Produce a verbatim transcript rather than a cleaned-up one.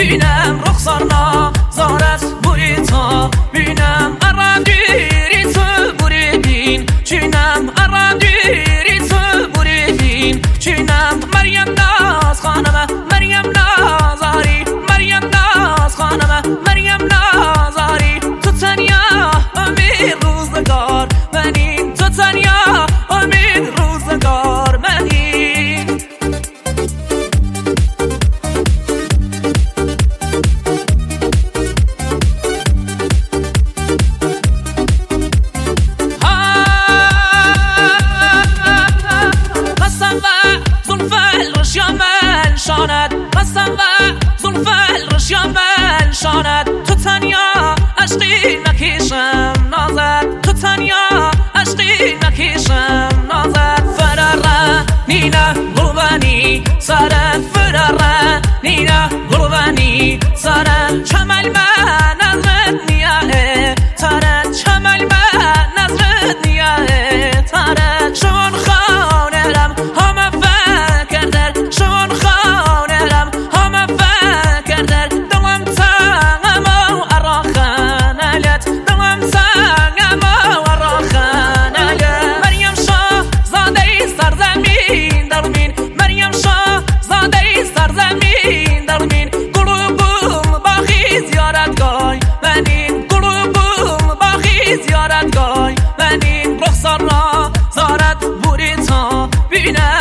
بینم رخسارنا زارت بوی تا بینم اردیری تو بوریدین چینم اردیری تو بوریدین چینم مریم ناز خانم مریم نازاری مریم ناز خانم مریم نازاری تو تنیا امید روزگار منین تو تنیا امید روزگار منین قسم و زلف الرش یامل شاند تو تنیا عشقی نکیشم نازد تو تنیا عشقی نکیشم نازد فراره نینا قربانی سرت فراره نینا قربانی سرت چمل من نظرت نیاه ترت چمل من نظرت نیاه ترت شون خانرم همه فکر در شون خانرم همه فکر در دلم تنگم و اراخانلت دلم تنگم و اراخانلت مریم شاه زاده سرزمین درمین مریم شاه زاده سرزمین درمین قلوبم باخی زیارتگاه منین قلوبم باخی زیارتگاه منین رخسار را زارت بوری تا بینم